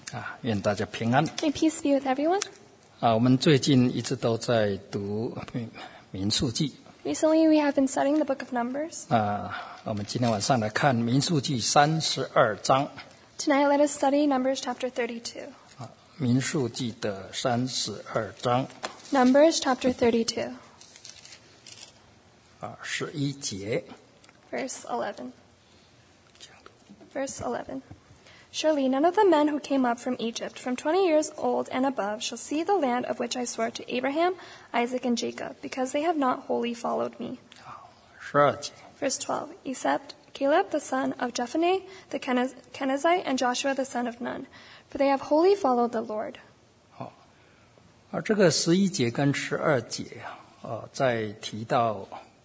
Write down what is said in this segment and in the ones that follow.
愿大家平安。 May peace be with everyone. 我们最近一直都在读民数记。 Recently, we have been studying the book of Numbers. 我们今天晚上来看民数记32章。 Tonight, let us study Numbers chapter 32. 民数记的32章 Numbers chapter 32, 11节。 verse 11. Verse 11. Surely none of the men who came up from Egypt from 20 years old and above shall see the land of which I swore to Abraham, Isaac, and Jacob, because they have not wholly followed me. 12节。 Verse 12. Except Caleb the son of Jephunneh the Kenizzite and Joshua the son of Nun, for they have wholly followed the Lord. 这个11节跟12节在提到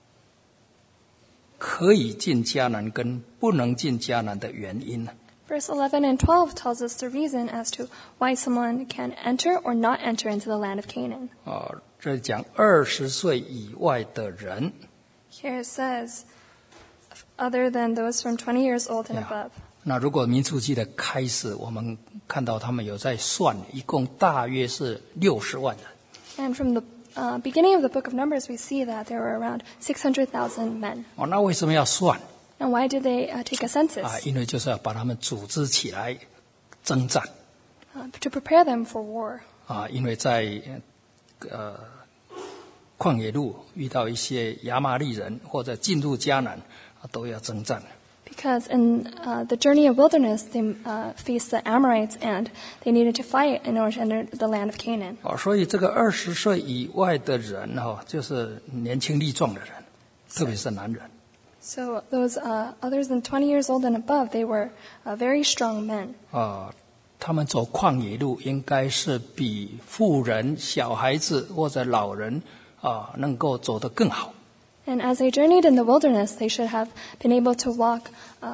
可以进迦南跟不能进迦南的原因。 Verse 11 and 12 tells us the reason as to why someone can enter or not enter into the land of Canaan. 这讲20岁以外的人。 Here it says, other than those from 20 years old and above. 那如果民数记的开始，我们看到他们有在算，一共大约是60万人。 And from the beginning of the book of Numbers, we see that there were around 600,000 men. 那为什么要算？ And why did they take a census? 因为就是要把他们组织起来征战。 To prepare them for war. 因为在旷野路遇到一些亚玛利人，或者进入迦南，都要征战。 Because in the journey of wilderness, they faced the Amorites and they needed to fight in order to enter the land of Canaan. 所以这个20岁以外的人就是年轻力壮的人，特别是男人。 So those others than 20 years old and above, they were very strong men. 他们走旷野路应该是比妇人、小孩子或者老人能够走得更好。 And as they journeyed in the wilderness, they should have been able to walk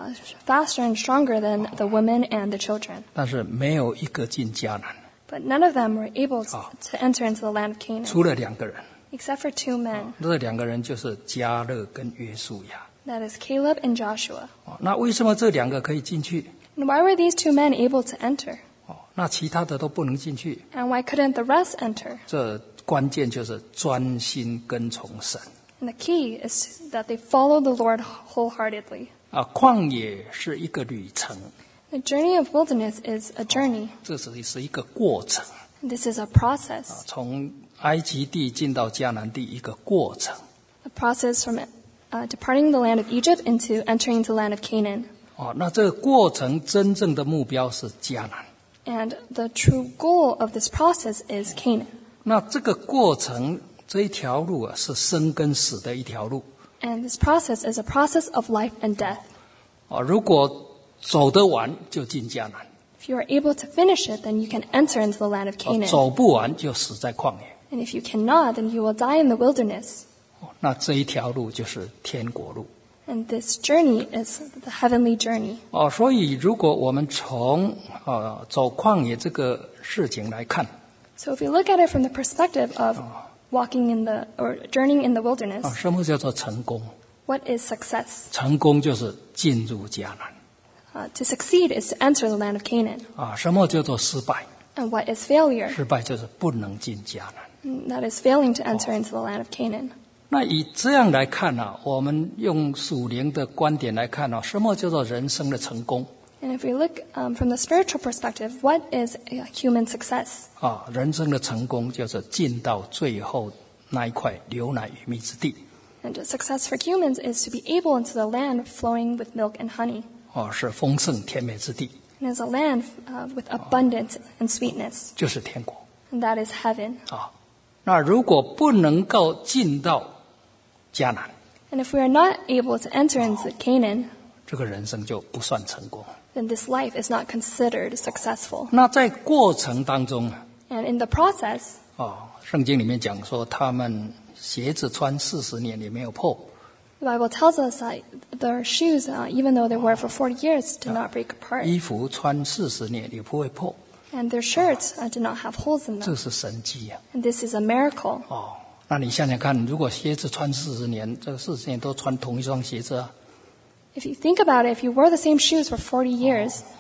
faster and stronger than the women and the children. 但是没有一个进迦南， But none of them were able to enter into the land of Canaan, 除了2个人。 except for 2 men. 这2个人就是迦勒跟约书亚。 That is Caleb and Joshua. 那为什么这2个可以进去？ And why were these 2 men able to enter? 那其他的都不能进去。 And why couldn't the rest enter? 这关键就是专心跟从神。 And the key is that they followed the Lord wholeheartedly. 旷野是一个旅程， The journey of wilderness is a journey. 这是一个过程。 And this is a process. 从埃及地进到迦南地一个过程。 A process from departing the land of Egypt into entering the land of Canaan. 那这个过程真正的目标是迦南。 And the true goal of this process is Canaan. 那这个过程这一条路是生跟死的一条路。 And this process is a process of life and death. 如果走得完就进迦南， If you are able to finish it, then you can enter into the land of Canaan. 走不完就死在旷野。 And if you cannot, then you will die in the wilderness. 那这一条路就是天国路。 And this journey is the heavenly journey. 所以如果我们从走旷野这个事情来看， So if you look at it from the perspective of walking in the, or journeying in the wilderness, 什么叫做成功？ what is success? 成功就是进入迦南。 To succeed is to enter the land of Canaan. 什么叫做失败？ And what is failure? 失败就是不能进迦南。 And that is failing to enter into the land of Canaan. 那以这样来看我们用属灵的观点来看什么叫做人生的成功？ And if we look from the spiritual perspective, what is human success? 人生的成功就是进到最後那一塊流奶與蜜之地。 And success for humans is to be able into the land flowing with milk and honey. 是豐盛甜美之地。 And is a land with abundance and sweetness. 就是天國。 And that is heaven. 那如果不能夠進到迦南， And if we are not able to enter into Canaan, 這個人生就不算成功。 then this life is not considered successful. 那在過程當中 And in the process, 聖經裡面講說他們鞋子穿40年也沒有破。 the Bible tells us that their shoes, even though they were for 40 years, did not break apart. 衣服穿40年也不會破。 And their shirts did not have holes in 這 them. 是神蹟。 And this is a miracle. 那你想想看，如果鞋子穿40年，這40年都穿同一雙鞋子 If you think about it, if you wore the same shoes for 40 years,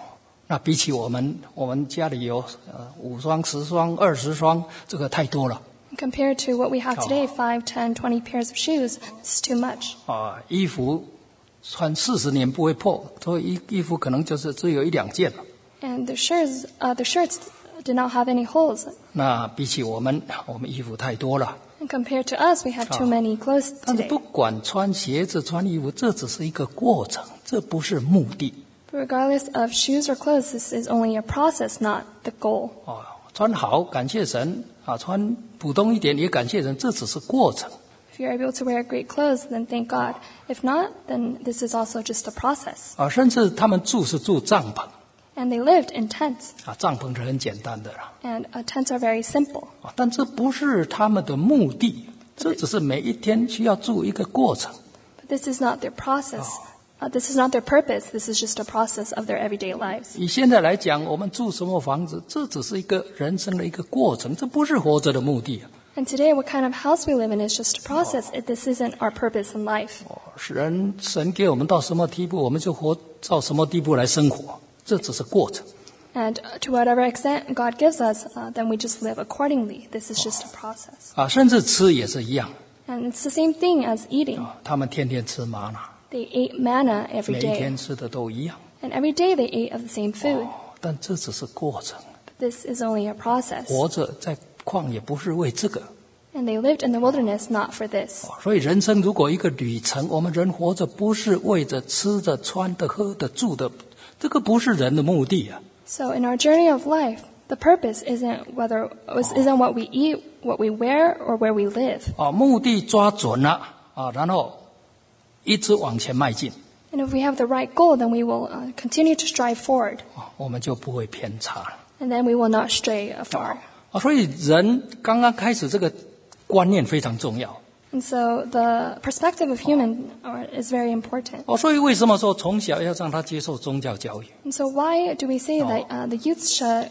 那比起我们家里有5双、10双、20双，这个太多了。 Compared to what we have today, 5, 10, 20 pairs of shoes, it's too much. 衣服穿40年不会破，所以衣服可能就是只有1-2件了。 And the shirts did not have any holes. 那比起我们衣服太多了。 And compared to us, we have too many clothes 但是 today. 不管穿鞋子、穿衣服，这只是一个过程，这不是目的。 But regardless of shoes or clothes, this is only a process, not the goal. 穿好感谢神穿普通一点也感谢神，这只是过程。 If you're able to wear great clothes, then thank God. If not, then this is also just a process. 甚至他们是住帐篷。 And they lived in tents. 帐篷是很简单的啦。 And tents are very simple. 但这不是他们的目的，这只是每一天需要住一个过程。 But this is not their process. This is not their purpose. This is just a process of their everyday lives. 以现在来讲，我们住什么房子，这只是一个人生的一个过程，这不是活着的目的。 And today, what kind of house we live in is just a process. This isn't our purpose in life. 神给我们到什么地步，我们就活到什么地步来生活，这只是过程。 And to whatever extent God gives us, then we just live accordingly. This is just a process. 甚至吃也是一样。 And it's the same thing as eating. 他们天天吃玛纳， They ate manna every 每一 day. 天吃的都一样。 And every day they ate of the same food. 但这只是过程。 But this is only a process. 活着在旷野不是为这个。 And they lived in the wilderness not for this. 所以人生如果一个旅程，我们人活着不是为着吃的、穿的、喝的、住的，这个不是人的目的啊。 So in our journey of life, the purpose isn't what we eat, what we wear, or where we live. 目的抓准了然后一直往前迈进。 And if we have the right goal, then we will continue to strive forward. 我们就不会偏差了。 And then we will not stray afar. 所以人刚刚开始这个观念非常重要。 And so the perspective of human is very important. 所以为什么说从小要让他接受宗教教育？ And so why do we say that the youth should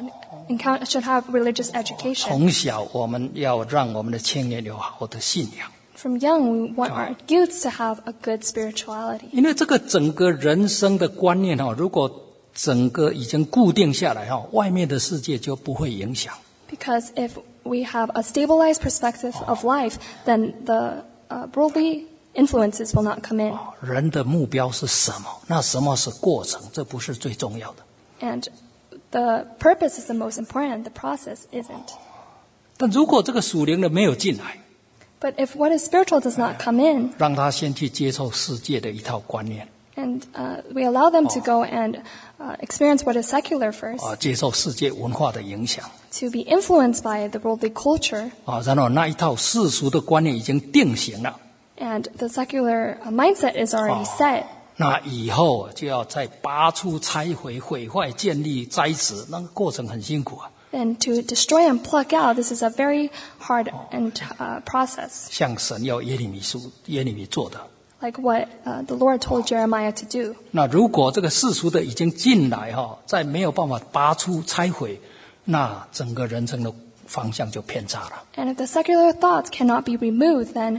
have religious education? 从小我们要让我们的青年有好的信仰。 From young, we want our youth to have a good spirituality. 因为这个整个人生的观念如果整个已经固定下来外面的世界就不会影响。 Because if we have a stabilized perspective of life, then the worldly influences will not come in. 人的目标是什么？那什么是过程？这不是最重要的。 And the purpose is the most important. The process isn't. 但如果这个属灵的没有进来， But if what is spiritual does not come in, 让他先去接受世界的一套观念， and we allow them to go and experience what is secular first, 接受世界文化的影响， to be influenced by the worldly culture, 然后那一套世俗的观念已经定型了， and the secular mindset is already set. 那以后就要再拔出、拆毁、毁坏、建立、摘植，那个过程很辛苦啊。 And to destroy and pluck out, this is a very hard and process. 像神要耶利米做的。 Like what the Lord told Jeremiah to do. 那如果这个世俗的已经进来再没有办法拔出、拆毁，那整个人生的方向就偏差了。 And if the secular thoughts cannot be removed, then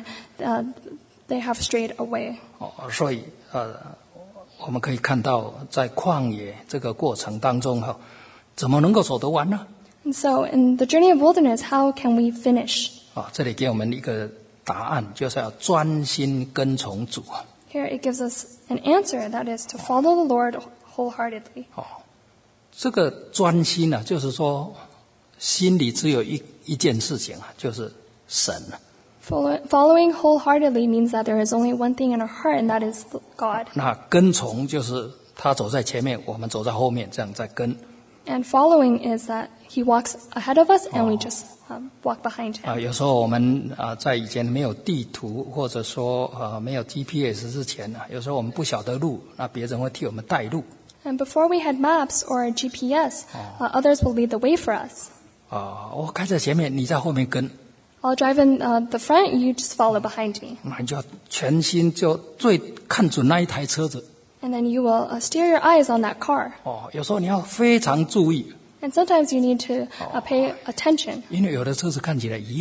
they have strayed away. 所以我们可以看到，在旷野这个过程当中怎么能够走得完呢？ And so in the journey of wilderness, how can we finish? 这里给我们一个答案，就是要专心跟从主。 Here it gives us an answer, that is to follow the Lord wholeheartedly. 这个专心呢，就是说心里只有一件事情就是神。 Following wholeheartedly means that there is only one thing in our heart, and that is God. 那跟从就是他走在前面，我们走在后面，这样在跟。 And following is that He walks ahead of us, and we just walk behind Him. 有时候我们在以前没有地图，或者说没有 GPS 之前有时候我们不晓得路，那别人会替我们带路。 And before we had maps or GPS, others will lead the way for us. 我开在前面，你在后面跟。 I'll drive in the front, you just follow behind me. 那你就要全心就最看准那一台车子。 And then you will steer your eyes on that car. 有时候你要非常注意。 And sometimes you need to pay attention. 因为有的车子看起来一样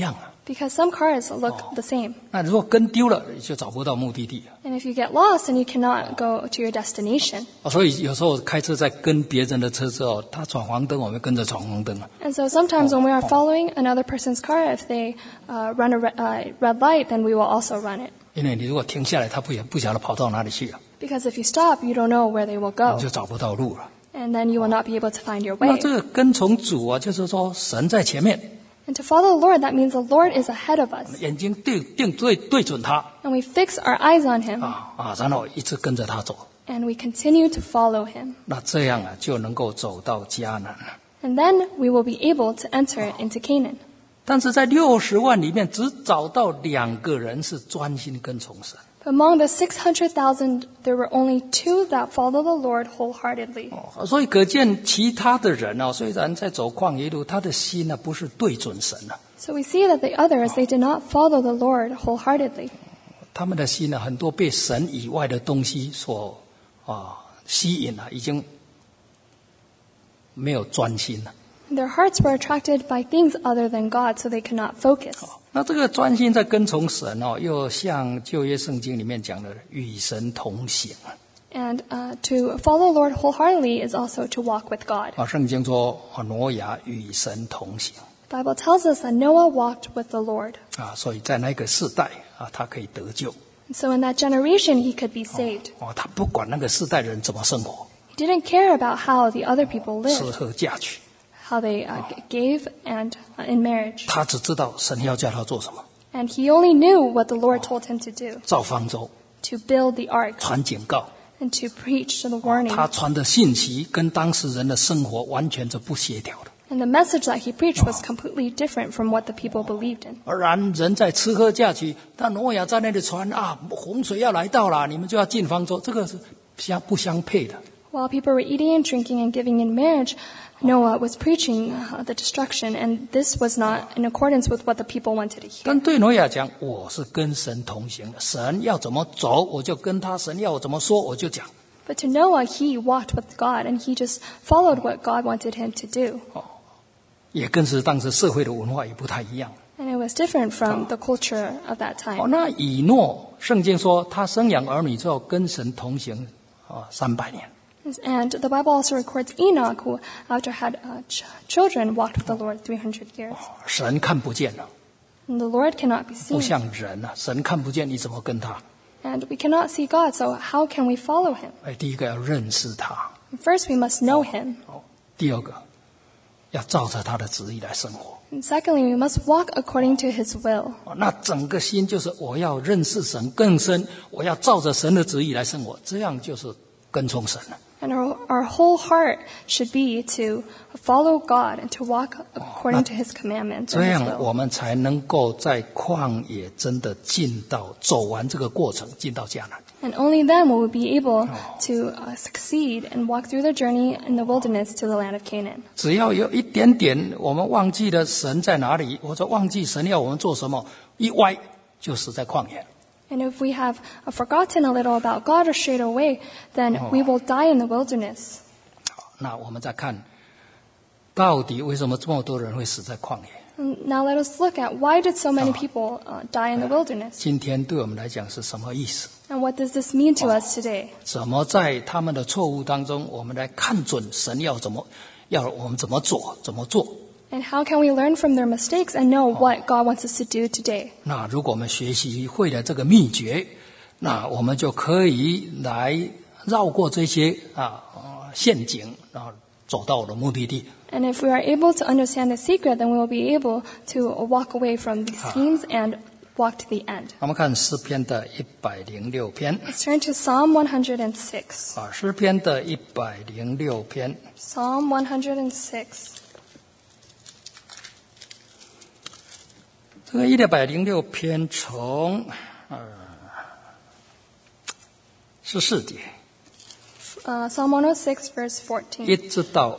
because some cars look the same. 那如果跟丢了，就找不到目的地。 And if you get lost, then you cannot go to your destination. 所以有时候开车在跟别人的车之后，他闯黄灯，我们跟着闯黄灯。 And so sometimes when we are following another person's car, if they run a red light, then we will also run it. 因为你如果停下来，他不晓得跑到哪里去了， Because if you stop, you don't know where they will 你 go. 就找不到路了。 And then you will not be able to find your 那 way. 这个跟从主啊，就是说神在前面， And to follow the Lord, that means the Lord is ahead of us. 眼睛对准他 And we fix our eyes on him. 然后一直跟着他走。 And we continue to follow him. 那这样啊，就能够走到迦南了。 And then we will be able to enter into Canaan. 但是在60万里面，只找到2个人是专心跟从神。 But among the 600,000, there were only 2 that followed the Lord wholeheartedly. 所以可见其他的人啊，虽然在走旷野路，他的心呢不是对准神啊， So we see that the others, they did not follow the Lord wholeheartedly. 他们的心呢很多被神以外的东西所吸引了，已经没有专心了。 Their hearts were attracted by things other than God, so they could not focus. 那这个专心在跟从神哦，又像旧约圣经里面讲的与神同行。 And to follow the Lord wholeheartedly is also to walk with God. 圣经说挪亚与神同行 The Bible tells us that Noah walked with the Lord. 所以在那个世代他可以得救 And so in that generation, he could be saved. 他不管那个世代人怎么生活， He didn't care about how the other people 吃 lived, 喝嫁娶， how they gave and in marriage. 他只知道神要叫他做什么， And he only knew what the Lord told him to do, 造方舟， to build the ark 传警告。 and to preach the warning. 他传的信息跟当时人的生活完全是不协调的。 And the message that he preached was completely different from what the people believed in. 而然人在吃喝嫁娶，但挪亚在那里传洪水要来到了，你们就要进方舟，这个是不相配的。 While people were eating and drinking and giving in marriage, Noah was preaching the destruction, and this was not in accordance with what the people wanted to hear. 但对挪亚讲，我是跟神同行的，神要怎么走，我就跟他；神要我怎么说，我就讲。 But to Noah, he walked with God, and he just followed what God wanted him to do. 也跟是当时社会的文化也不太一样。 And it was different from the culture of that time. 那以诺，圣经说他生养儿女之后跟神同行300年。 And the Bible also records Enoch, who, after had children, walked with the Lord 300 years. 神看不见了， And the Lord cannot be 不 seen. 像人啊，神看不见，你怎么跟他？ And we cannot see God, so how can we follow him? 第一个要认识他， First, we must know him. 第二个要照着他的旨意来生活。 And secondly, we must walk according to his will. 那整个心就是我要认识神更深，我要照着神的旨意来生活，这样就是跟从神了。 And our whole heart should be to follow God and to walk according to his commandments 这 and his 样 will. 我们才能够在旷野真的走完这个过程，进到迦南。 And only then will we be able to succeed and walk through the journey in the wilderness to the land of Canaan. 只要有一点点我们忘记了神在哪里，或者忘记神要我们做什么，一歪就死在旷野。 And if we have forgotten a little about God or strayed away, then we will die in the wilderness. 那我们再看，到底为什么这么多人会死在旷野？ Now let us look at why did so many people die in the wilderness? 今天对我们来讲是什么意思？ And what does this mean to us today? 怎么在他们的错误当中，我们来看准神要我们怎么做？ And how can we learn from their mistakes and know what God wants us to do today? 那如果我们学习会了这个秘诀，那我们就可以来绕过这些陷阱，然后走到我的目的地。 And if we are able to understand the secret, then we will be able to walk away from these schemes and walk to the end. 我们看诗篇的106篇。 Let's turn to Psalm 106. 诗篇的106篇。 Psalm 106. 这个106篇从14节 Psalm 106, verse 14 一直到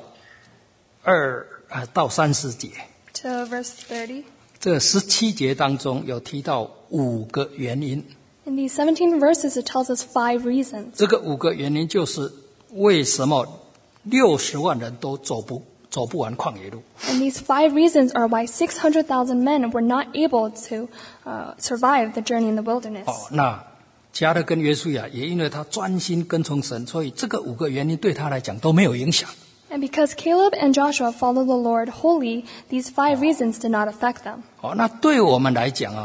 30节。 to verse 30. 这17节当中有提到5个原因。 In these 17 verses, it tells us 5 reasons. 这个5个原因就是为什么60万人都走走不完旷野路。 And these 5 reasons are why 600,000 men were not able to survive the journey in the wilderness. 那加勒跟约书亚也因为他专心跟从神，所以这个5个原因对他来讲都没有影响。 And because Caleb and Joshua followed the Lord wholly, these 5 reasons did not affect them. 那对我们来讲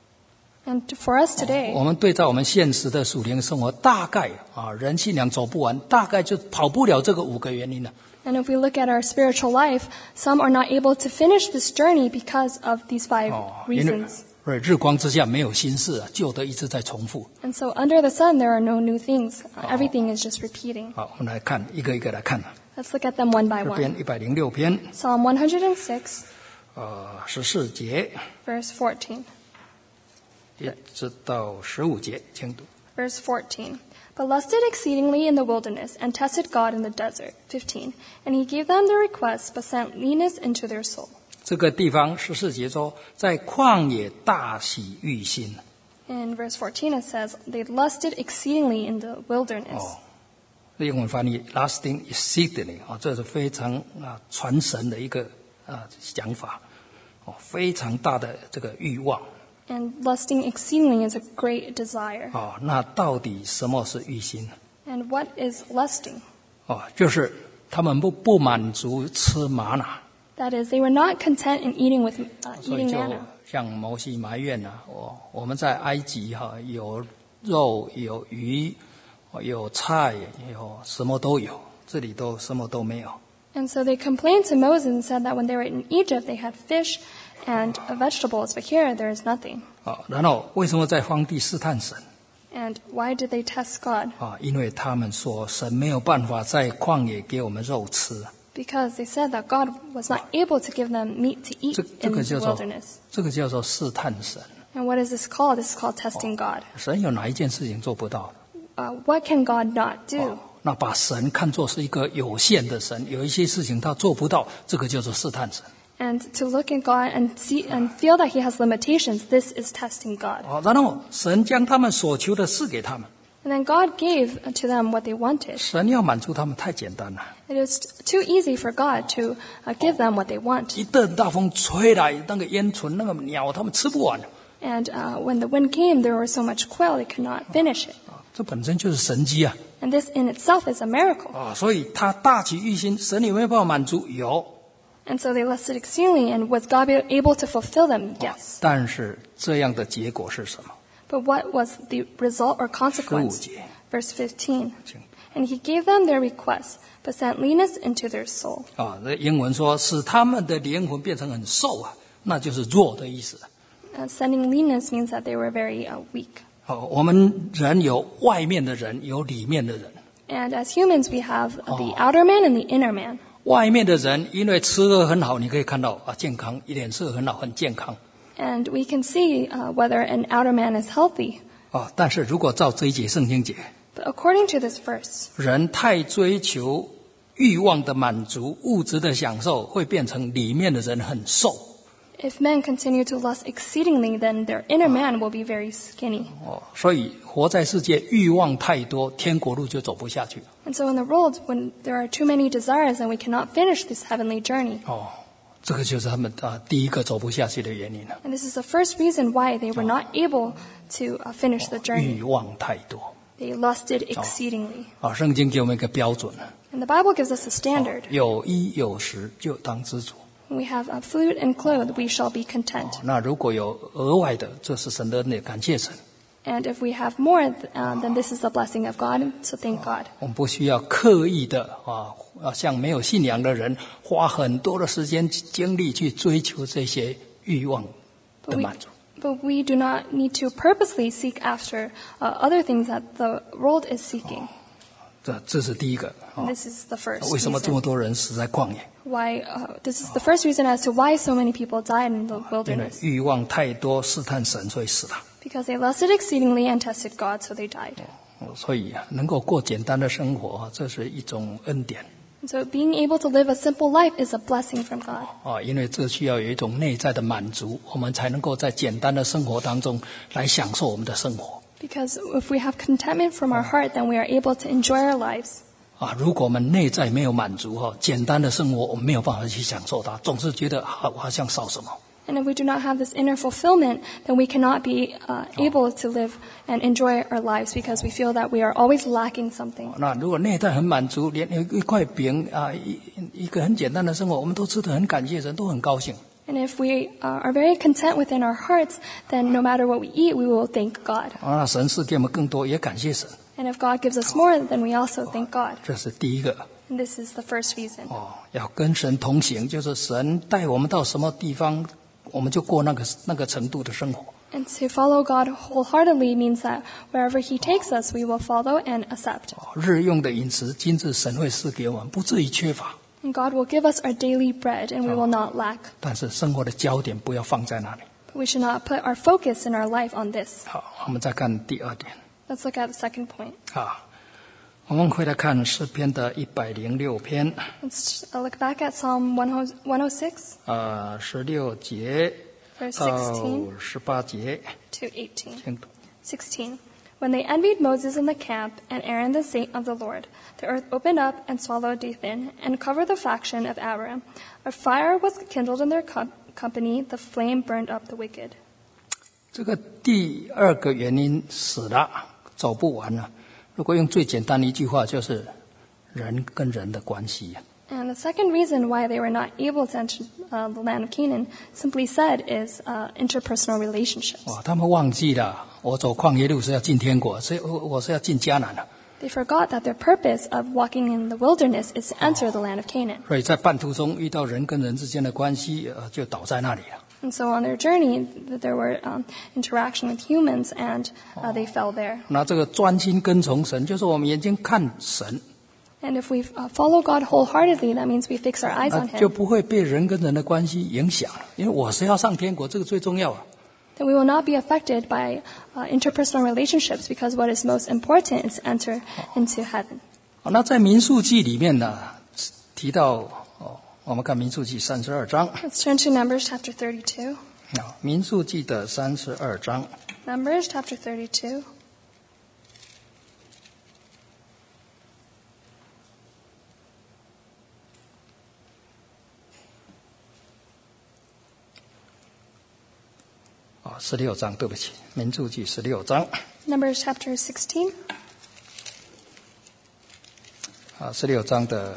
And for us today, 我们对照我们现实的属灵生活，大概人信仰走不完，大概就跑不了这个5个原因了。 and if we look at our spiritual life, some are not able to finish this journey because of these 5 因为 reasons. 日光之下没有新事旧的一直在重复。 And so under the sun, there are no new things. Everything is just repeating. 好，我们来看一个一个来看。 Let's look at them one by 这 one. 边106篇 Psalm 106, 14节 verse 14. 一直到15节，请读。 Verse 14. But lusted exceedingly in the wilderness, and tested God in the desert. 15. And he gave them their requests, but sent leanness into their soul. 这个地方14节说，在旷野大喜欲心。 In verse 14 it says, they lusted exceedingly in the wilderness. 英文翻译 lasting exceedingly 这是非常传神的一个讲法，非常大的这个欲望。 And lusting exceedingly is a great desire. 那到底什么是欲心？ And what is lusting? 就是他们不满足吃玛拿， That is, they were not content in eating with 所以 eating 就 manna. 像摩西埋怨我们在埃及有肉有鱼有菜有什么都有，这里都什么都没有。 And so they complained to Moses and said that when they were in Egypt, they had fish and vegetables, but here there is nothing. 然后为什么在荒地试探神？ And why did they test God? 因为他们说神没有办法在旷野给我们肉吃。 Because they said that God was not able to give them meat to eat 这 in 个 the 叫做 wilderness. 这个叫做试探神。 And what is this called? This is called testing God. 神有哪一件事情做不到的？ What can God not do? 那把神看作是一个有限的神，有一些事情他做不到，这个叫做试探神。 And to look at God and see and feel that He has limitations, this is testing God. 然后神将他们所求的赐给他们。 And then God gave to them what they wanted. 神要满足他们太简单了， It is too easy for God to give them what they want. 一阵大风吹来，那个烟尘、那个鸟，他们吃不完。 And when the wind came, there was so much quail they could not finish it. 这本身就是神迹啊！ And this in itself is a miracle. 所以他大起欲心，神有没有办法满足？有。 And so they lusted exceedingly, and was God able to fulfill them? Yes. 但是这样的结果是什么？ But what was the result or consequence? 15节。 Verse 15. 请 And he gave them their requests, but sent leanness into their soul. 这英文说使他们的灵魂变成很瘦那就是弱的意思。 Sending leanness means that they were very weak. 我们人有外面的人，有里面的人。 And as humans, we have the outer man and the inner man. 外面的人因为吃得很好，你可以看到健康，脸色很好，很健康。 And we can see whether an outer man is healthy. 但是如果照这一节圣经节， But according to this verse, 人太追求欲望的满足、物质的享受，会变成里面的人很瘦。 if men continue to lust exceedingly, then their inner man will be very skinny. 所以活在世界欲望太多，天国路就走不下去。 And so in the world, when there are too many desires, then we cannot finish this heavenly journey. 这个就是他们第一个走不下去的原因了。 And this is the first reason why they were not able to finish the journey. 欲望太多。 They lusted exceedingly. 圣经给我们一个标准 And the Bible gives us a standard. 有衣有食就当知足。 When we have food and clothes, we shall be content. 那如果有额外的，这是神的恩典，感谢神。 And if we have more, then this is the blessing of God, so thank God. 我们不需要刻意的像没有信仰的人花很多的时间精力去追求这些欲望的满足。 But we do not need to purposely seek after other things that the world is seeking. 这是第一个。 And this is the first 为什么这么 reason. 多人死在旷野？ Why? This is the first reason as to why so many people died in the 因为 wilderness. 欲望太多，试探神，所以死了。 Because they lusted exceedingly and tested God, so they died. 所以能够过简单的生活，这是一种恩典。 And so being able to live a simple life is a blessing from God. 因为这需要有一种内在的满足，我们才能够在简单的生活当中来享受我们的生活。 Because if we have contentment from our heart, then we are able to enjoy our lives. 如果我们内在没有满足简单的生活我们没有办法去享受它，总是觉得好像少什么。 And if we do not have this inner fulfillment, then we cannot be able to live and enjoy our lives because we feel that we are always lacking something. 那如果内在很满足，连一块饼一个很简单的生活，我们都吃得很感谢神，都很高兴。 And if we are very content within our hearts, then no matter what we eat, we will thank God. 那神赐给我们更多，也感谢神。 And if God gives us more, then we also thank God. 这是第一个。 And this is the first reason. 要跟神同行，就是神带我们到什么地方，我们就过那个程度的生活。 And to follow God wholeheartedly means that wherever He takes us, we will follow and accept. 日用的饮食，今日神会赐给我们，不至于缺乏。 And God will give us our daily bread, and we will not lack. 但是生活的焦点不要放在那里。 But we should not put our focus in our life on this. 好，我们再看第二点。 Let's look at the second point. 好，我们回来看诗篇的106篇。 Let's look back at Psalm 106, 16节 verse 到 16 18节， to 18. 请读。 16. When they envied Moses in the camp and Aaron the saint of the Lord, the earth opened up and swallowed Dathan and covered the faction of Abiram. A fire was kindled in their company, the flame burned up the wicked. 这个第二个原因死了，走不完了。如果用最简单的一句话，就是人跟人的关系。 And the second reason why they were not able to enter the land of Canaan, simply said, is interpersonal relationships. 他们忘记了，我走旷野路是要进天国，所以我是要进迦南了。 They forgot that their purpose of walking in the wilderness is to enter the land of Canaan. 所以在半途中遇到人跟人之间的关系，就倒在那里了。 And so on their journey, there were interaction with humans, and they fell there. 那这个专心跟从神，就是我们眼睛看神， And if we follow God wholeheartedly, that means we fix our eyes on 就 Him. 不会被人跟人的关系影响了。因为我是要上天国，这个最重要啊。 Then we will not be affected by interpersonal relationships, because what is most important is to enter into heaven. 那在民数记里面呢，提到我们看民数记32章。 Let's turn to Numbers chapter 32. 民数记的32章。 Numbers chapter 32. 16章，对不起，民数记16章。 Numbers chapter 16. 16章的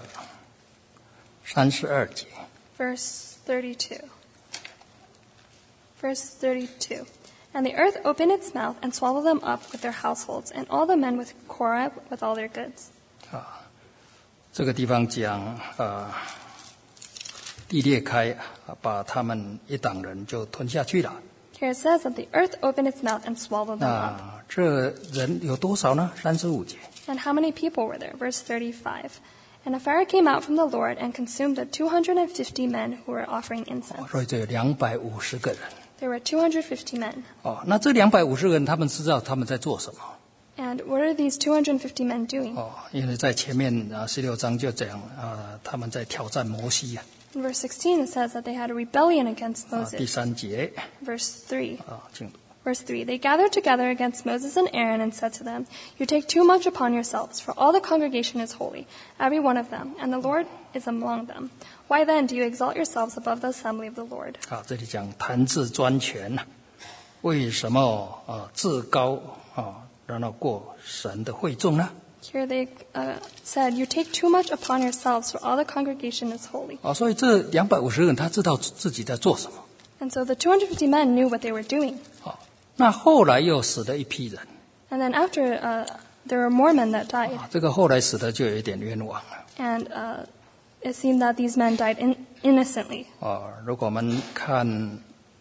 32节。 Verse 32. Verse 32. And the earth opened its mouth and swallowed them up with their households, and all the men with Korah with all their goods. 这个地方讲地裂开，把他们一党人就吞下去了。 Here it says that the earth opened its mouth and swallowed them up. 这人有多少呢？35节。 And how many people were there? Verse 35. And a fire came out from the Lord and consumed the 250 men who were offering incense. 所以这有250个人。 There were 250 men. 那这250个人，他们知道他们在做什么。 And what are these 250 men doing? 因为在前面16章就讲他们在挑战摩西。 In verse 16 it says that they had a rebellion against 第 Moses. 3节。 Verse 3. 请读。 Verse 3, they gathered together against Moses and Aaron and said to them, You take too much upon yourselves, for all the congregation is holy, every one of them, and the Lord is among them. Why then do you exalt yourselves above the assembly of the Lord? 这里讲谈自专权，为什么自高然后过神的会众呢？ Here they said, You take too much upon yourselves, for all the congregation is holy. 所以这250个人他知道自己在做什么。 And so the 250 men knew what they were doing. 那后来又死了一批人。 And then after, there were more men that died. 这个后来死的就有一点冤枉了。 And it seemed that these men died innocently. 如果我们看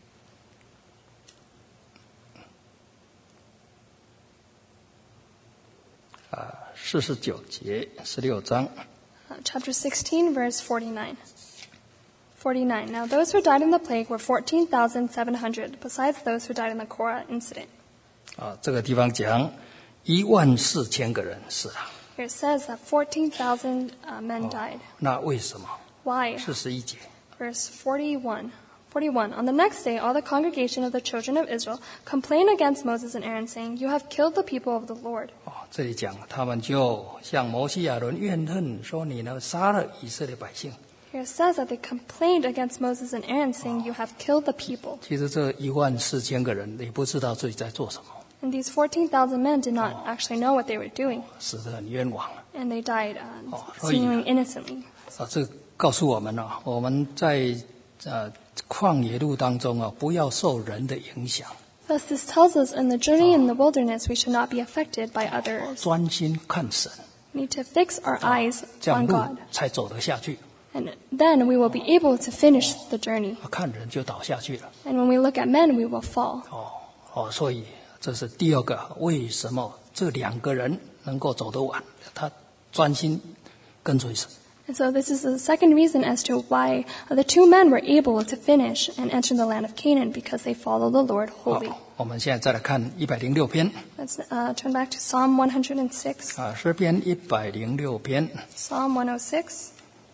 49节16章。 Chapter 16, verse 49. 49. Now those who died in the plague were 14,700, besides those who died in the Korah incident. 这个地方讲14000个人死了。 Here it says that 14,000 men died. 那为什么？ Why? 41节。 Verse 41. 41. On the next day, all the congregation of the children of Israel complained against Moses and Aaron, saying, You have killed the people of the Lord. 这里讲他们就向摩西亚伦怨恨，说你呢杀了以色列百姓。 Here it says that they complained against Moses and Aaron, saying, "You have killed the people." 其实这14000个人也不知道自己在做什么， And these 14,000 men did not actually know what they were doing, 死得很冤枉。 and they died 所以- seemingly innocently. 这告诉我们啊，我们在旷野路当中啊，不要受人的影响， Thus, this tells us in the journey in the wilderness, we should not be affected by others. 专心看神， We need to fix our eyes 这样 on 路 God, 才走得下去。 and then we will be able to finish the journey. 看人就倒下去了。 And when we look at men, we will fall. 所以这是第二个，为什么这2个人能够走得完？他专心跟随神。 And so this is the second reason as to why the 2 men were able to finish and enter the land of Canaan, because they followed the Lord 好 wholly. 我们现在再来看106篇 Let's turn back to Psalm 106. 诗篇106篇， Psalm 106,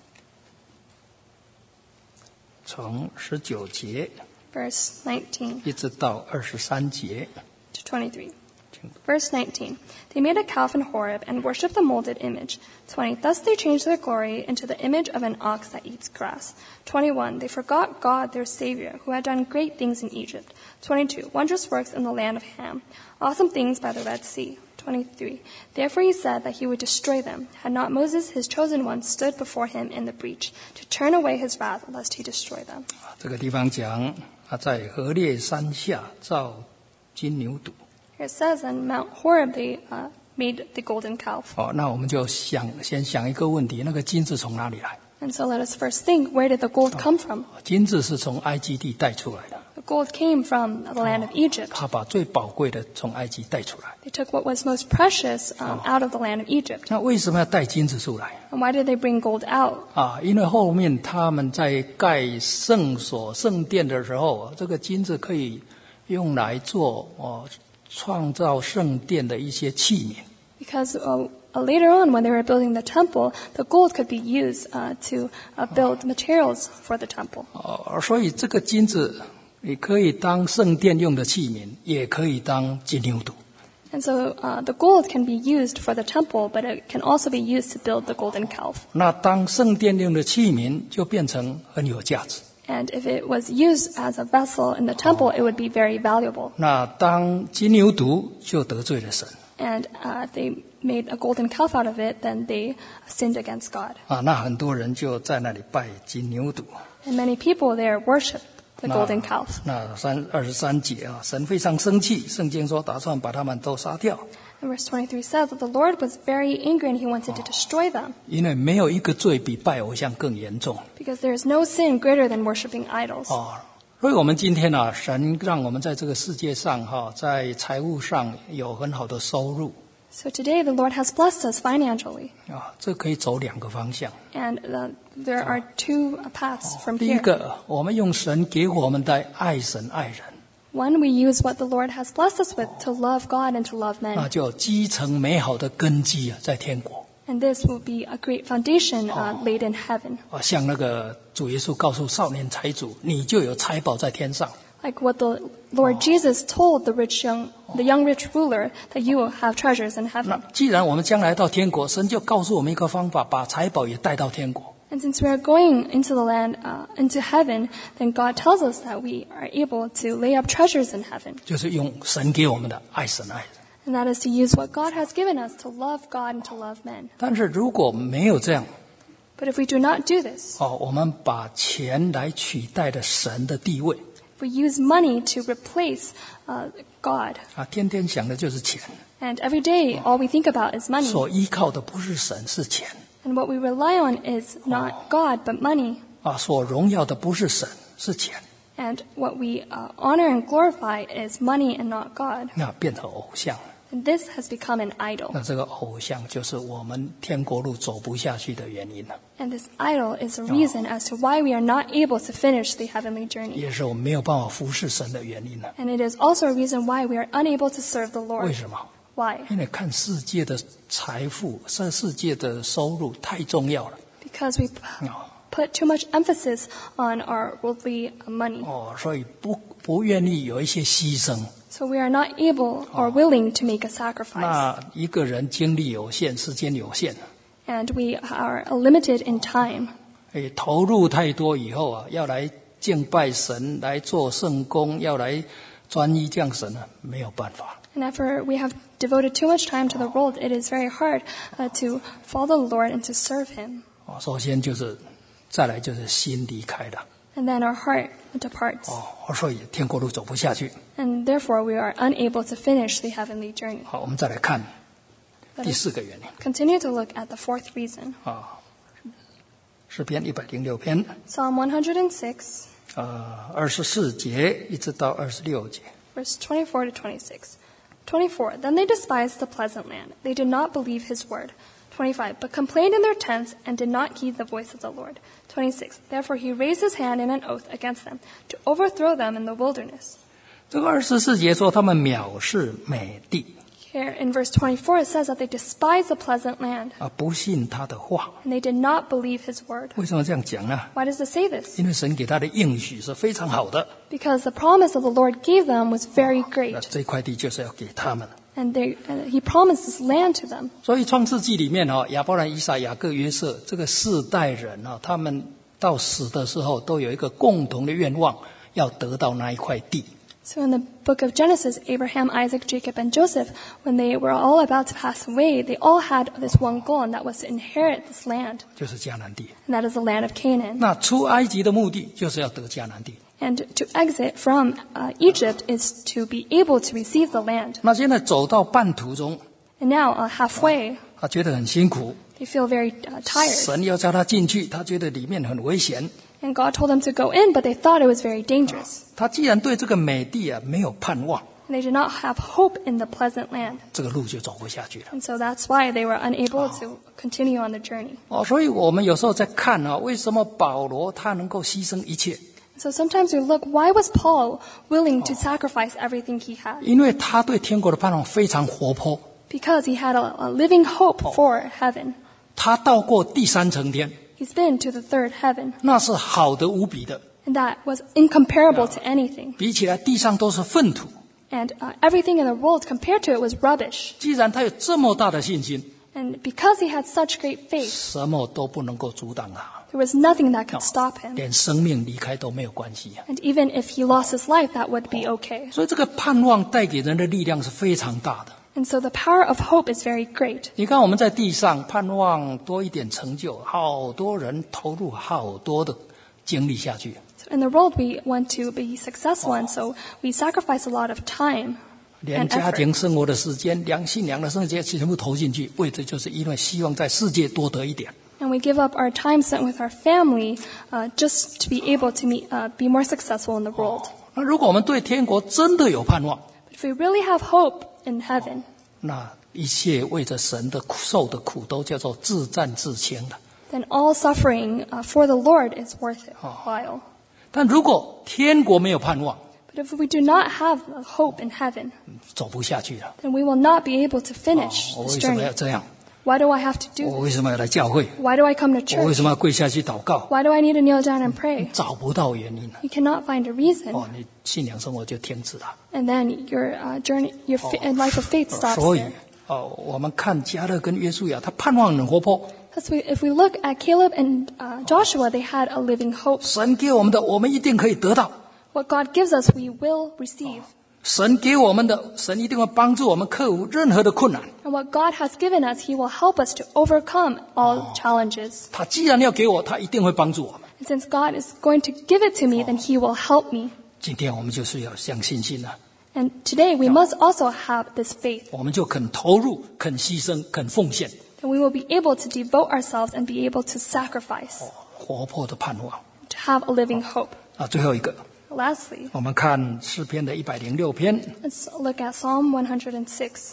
从19节 verse 19 一直到23节。 to 23. Verse 19. They made a calf in Horeb and worshipped the molded image. 20. Thus they changed their glory into the image of an ox that eats grass. 21. They forgot God, their Savior, who had done great things in Egypt. 22. Wondrous works in the land of Ham. Awesome things by the Red Sea. 23. Therefore he said that he would destroy them, had not Moses, his chosen one, stood before him in the breach, to turn away his wrath, lest he destroy them. 这个地方讲在何烈山下造金牛犊。 Here it says on Mount Horeb they made the golden calf. 那我们就先想一个问题，那个金子从哪里来？ And so let us first think, where did the gold come from? 金子是从埃及地带出来的， The gold came from the land of Egypt. 他把最宝贵的从埃及带出来。 They took what was most precious out of the land of Egypt. 那为什么要带金子出来？ And why did they bring gold out? 因为后面他们在盖圣所、圣殿的时候，这个金子可以用来做创造圣殿的一些器皿。 Because later on, when they were building the temple, the gold could be used to build materials for the temple. 所以这个金子也可以当圣殿用的器皿，也可以当金牛犊。 And so the gold can be used for the temple, but it can also be used to build the golden calf. 那当圣殿用的器皿就变成很有价值。 And if it was used as a vessel in the temple, it would be very valuable. 那当金牛犊就得罪了神。 And if they made a golden calf out of it, then they sinned against God. 那很多人就在那里拜金牛犊。 And many people there worship the golden calf. 那23节神非常生气，圣经说打算把他们都杀掉。 And verse 23 says that the Lord was very angry and he wanted to destroy them, 因为没有一个罪比拜偶像更严重。 because there is no sin greater than worshiping idols. 所以我们今天神让我们在这个世界上在财务上有很好的收入。 So today the Lord has blessed us financially. 这可以走2个方向。 And there are 2 paths from 第一 here. 个，我们用神给我们的爱神爱人， One, we use what the Lord has blessed us with to love God and to love 那 men. 就积成美好的根基在天国。 And this will be a great foundation laid in heaven. 像那个主耶稣告诉少年财主，你就有财宝在天上。 Like what the Lord Jesus told the young rich ruler, that you will have treasures in 那 heaven. 既然我们将来到天国，神就告诉我们一个方法，把财宝也带到天国。 And since we are going into the land, into heaven, then God tells us that we are able to lay up treasures in heaven. 就是用神给我们的爱神爱人。 And that is to use what God has given us to love God and to love men. 但是如果没有这样， But if we do not do this, 我们把钱来取代了神的地位， if we use money to replace God, 天天想的就是钱， and every day all we think about is money, 所依靠的不是神，是钱。 and what we rely on is not God but money, 所荣耀的不是神，是钱， and what we honor and glorify is money and not God. 那变成偶像。 And this has become an idol. 那这个偶像就是我们天国路走不下去的原因了， And this idol is a reason as to why we are not able to finish the heavenly journey. 也是我们没有办法服侍神的原因了。 And it is also a reason why we are unable to serve the 为 Lord. 什么？ Why? 因为看世界的财富、世界的收入太重要了。 Because we put too much emphasis on our worldly money. 所以不愿意有一些牺牲。 So we are not able or willing to make a sacrifice. 那一个人精力有限，时间有限， And we are limited in time. 投入太多以后啊，要来敬拜神，来做圣工，要来专一降神啊，没有办法。 And after we have devoted too much time to the world, it is very hard to follow the Lord and to serve Him. 首先再来就是心离开了。 And then our heart departs. 所以天国路走不下去。 And therefore we are unable to finish the heavenly journey. 好，我们再来看第4个原因。 Continue to look at the fourth reason. 诗篇106篇 Psalm 106, 24节一直到26节。 verse 24 to 26. 24, then they despised the pleasant land. They did not believe his word. 25, but complained in their tents and did not heed the voice of the Lord. 26, therefore he raised his hand in an oath against them to overthrow them in the wilderness. 这个24节说他们藐视美地， Here in verse 24, it says that they despised the pleasant land 不信他的话。 and they did not believe his word. 为什么这样讲呢？ Why does it say this? 因为神给他的应许是非常好的， Because the promise of the Lord gave them was very 那 great. 这块地就是要给他们。 And he promised this land to them. 所以创世纪里面亚伯兰、以撒、雅各、约瑟这个4代人他们到死的时候都有一个共同的愿望，要得到那一块地。 So in the book of Genesis, Abraham, Isaac, Jacob, and Joseph, when they were all about to pass away, they all had this one goal, and that was to inherit this land. 就是迦南地。 And that is the land of Canaan. 那出埃及的目的就是要得迦南地。 And to exit from Egypt is to be able to receive the land. 那现在走到半途中， And now, halfway, 他觉得很辛苦， they feel very tired. 神要叫他进去，他觉得里面很危险。 And God told them to go in, but they thought it was very dangerous. 他既然对这个美地没有盼望， And they did not have hope in the pleasant land. 这个路就走不下去了。 And so that's why they were unable to continue on the journey. 所以我们有时候在看为什么保罗他能够牺牲一切？ So sometimes we look, why was Paul willing to sacrifice everything he had? 因为他对天国的盼望非常活泼。 Because he had a living hope for heaven. 他到过第3层天， He's been to the third heaven. 那是好的无比的， And that was incomparable to anything. 比起来地上都是粪土。 And everything in the world compared to it was rubbish. 既然他有这么大的信心， And because he had such great faith, 什么都不能够阻挡他， there was nothing that could stop him. 连生命离开都没有关系。 And even if he lost his life, that would be okay. 所以这个盼望带给人的力量是非常大的。 And so the power of hope is very great. 你看我们在地上盼望多一点成就，好多人投入好多的精力下去， So in the world, we want to be successful, and so we sacrifice a lot of time 连 and 家 effort. 庭生活的时间、信仰的时间全部投进去，为的就是因为希望在世界多得一点。 And we give up our time spent with our family just to be able to be more successful in the world. 那如果我们对天国真的有盼望， But if we really have hope in heaven, 那一切为着神的受的苦都叫做自战自轻的。 then all suffering for the Lord is worth it while. 但如果天国没有盼望， But if we do not have hope in heaven, 走不下去了。 then we will not be able to finish 我 this 为什么要 journey. 这样？ Why do I have to do 我 this? 为什么要来教会？ Why do I come to 我为 church? 什么要跪下去祷告？ Why do I need to kneel down and pray? 找不到原因了。 You cannot find a reason, 你信仰生活就停止了。 and then your journey, your life of faith stops 所以 there. 我们看迦勒跟约书亚，他盼望很活泼。 Because if we look at Caleb and Joshua, they had a living hope. 神给我们的，我们一定可以得到。 What God gives us, we will receive. 神给我们的，神一定会帮助我们克服任何的困难。 And what God has given us, He will help us to overcome all challenges. 他既然要给我，他一定会帮助我们。 And since God is going to give it to me, then He will help me. 今天我们就是要相信心了， And today we must also have this faith. 我们就肯投入、肯牺牲、肯奉献， And we will be able to devote ourselves and be able to sacrifice, 活泼的盼望。 to have a living hope. 最后一个， Lastly, 我们看诗篇的106篇 let's look at Psalm 106,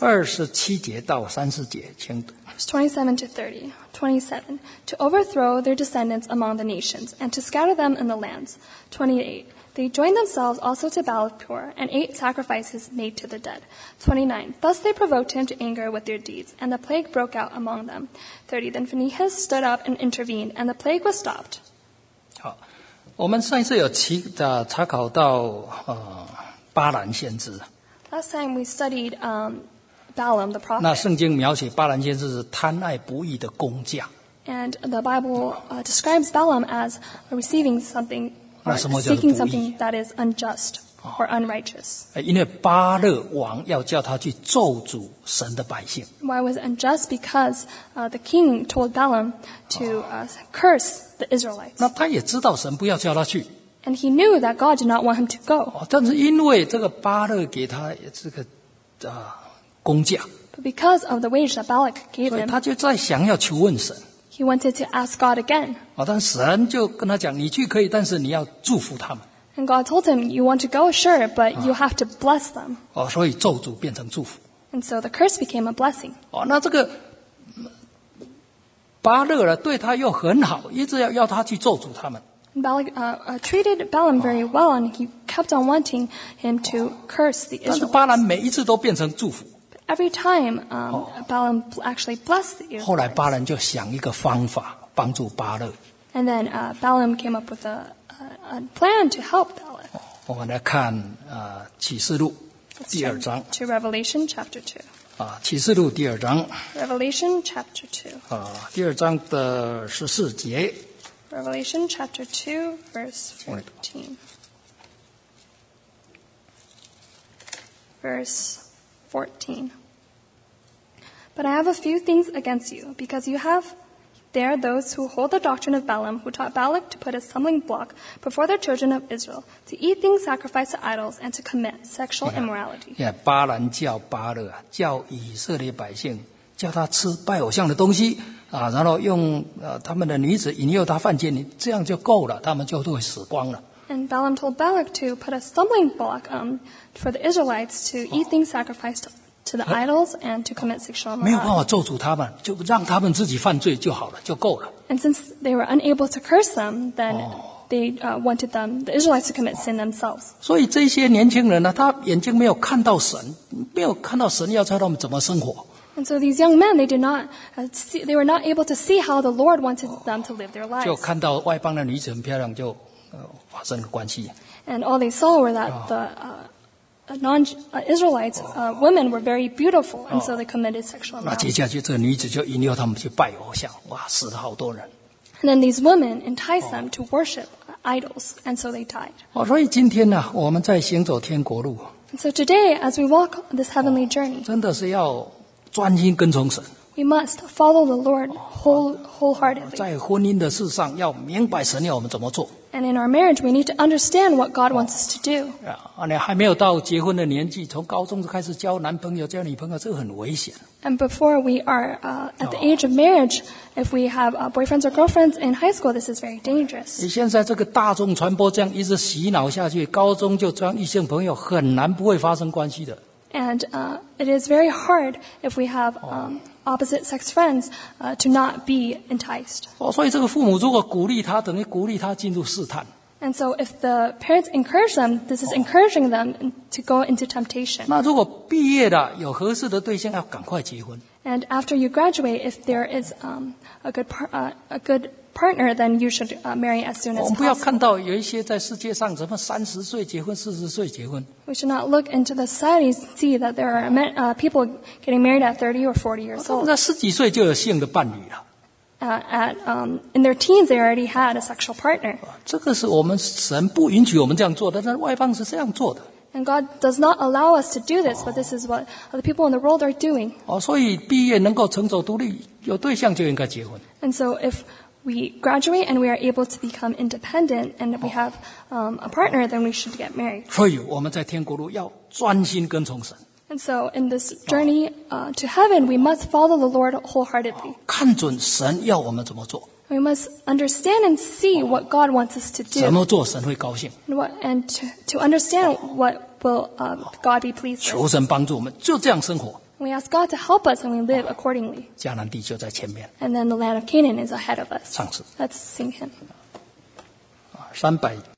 27节到30节，请读。 verse 27 to 30. 27. To overthrow their descendants among the nations and to scatter them in the lands. 28. They joined themselves also to Baal-peor and ate sacrifices made to the dead. 29. Thus they provoked him to anger with their deeds, and the plague broke out among them. 30. Then Phinehas stood up and intervened, and the plague was stopped. 好，我们上一次有查考到巴兰先知。 Last time we studied Balaam the 那 prophet, 圣经描写巴兰先知是贪爱不义的工匠。 and the Bible describes Balaam as receiving something or 那什么叫做 seeking 不义？ something that is unjust or unrighteous. 因为巴勒王要叫他去咒诅神的百姓， Why was it unjust? Because the king told Balaam to curse the Israelites. 那他也知道神不要叫他去， And he knew that God did not want him to go. 但是因为这个巴勒给他这个工价， But because of the wage that Balak gave 所以 him, 他就在想要求问神。 he wanted to ask God again. 但神就跟他讲，你去可以，但是你要祝福他们。 And God told him, you want to go? Sure, but you have to bless them. 所以咒诅变成祝福。 And so the curse became a blessing. 那这个巴勒呢，对他又很好，一直要他去咒诅他们。 And Balak treated Balaam very well, and he kept on wanting him to curse the 但是巴 Israelites. 兰每一次都变成祝福。 But every time, Balaam actually blessed the 后来 Israelites. 巴兰就想一个方法帮助巴勒。 And then Balaam came up with a plan to help Balak. 我们来看启示录 Let's 第二 turn 章 to Revelation chapter 2. 启示录第二章 Revelation chapter 2. 第二章的14节。 Revelation chapter 2, verse 14. Verse 14. But I have a few things against you, because you have there those who hold the doctrine of Balaam, who taught Balak to put a stumbling block before the children of Israel, to eat things sacrificed to idols, and to commit sexual immorality. 巴兰叫巴勒叫以色列百姓，叫他吃拜偶像的东西然后用他们的女子引诱他犯奸，这样就够了，他们就会死光了。 And Balaam told Balak to put a stumbling block for the Israelites to eat things sacrificed to the idols and to commit sexual 没有办 immorality. 法咒诅他们，就让他们自己犯罪就好了，就够了。 And since they were unable to curse them, then they wanted the Israelites to commit sin themselves. 所以这些年轻人呢，他眼睛没有看到神，没有看到神要教他们怎么生活。 And so these young men, they were not able to see how the Lord wanted them to live their 就 lives. 看到外邦的女子很漂亮，就发生了关系。 And all they saw were that the non-Israelites women were very beautiful, and so they committed sexual 那接 immorality. 下去这个女子就引诱他们去拜偶像，死了好多人。 And then these women enticed them to worship idols, and so they died. 所以今天呢，我们在行走天国路， And so today, as we walk this heavenly journey, 真的是要专心跟从神。 we must follow the Lord wholeheartedly. 在婚姻的事上，要明白神要我们怎么做。 And in our marriage, we need to understand what God wants us to do. 你还没有到结婚的年纪，从高中就开始交男朋友、交女朋友，这个很危险。 And before we are at the age of marriage, if we have boyfriends or girlfriends in high school, this is very dangerous. 你现在这个大众传播这样一直洗脑下去，高中就交异性朋友，很难不会发生关系的。 And it is very hard if we have opposite-sex friends to not be enticed. 所以这个父母如果鼓励他，等于鼓励他进入试探。 And so if the parents encourage them, this is encouraging them to go into temptation. 那如果毕业了，有合适的对象，要赶快结婚。 And after you graduate, if there is a good partner, then you should marry as soon 我 as 们不要 possible. 看到有一些在世界上什么30岁结婚、40岁结婚， We should not look into the societies and see that there are people getting married at 30 or 40 years 他们 old. 在10几岁就有性的伴侣了。 In their teens, they already had a sexual partner. 这个是我们神不允许我们这样做的，但是外邦是这样做的。 And God does not allow us to do this, but this is what the people in the world are doing. 所以毕业能够成走独立，有对象就应该结婚。 And so if we graduate and we are able to become independent and we have a partner, then we should get married. 所以我们在天国路要专心跟从神， And so in this journey to heaven, we must follow the Lord wholeheartedly. 看准神要我们怎么做， We must understand and see what God wants us to 怎 do, 么做神会高兴。 and to understand what will God be pleased with. 求神帮助我们，就这样生活。 We ask God to help us and we live accordingly. 迦南地就在前面， And then the land of Canaan is ahead of us. 唱诗 Let's sing him. 300。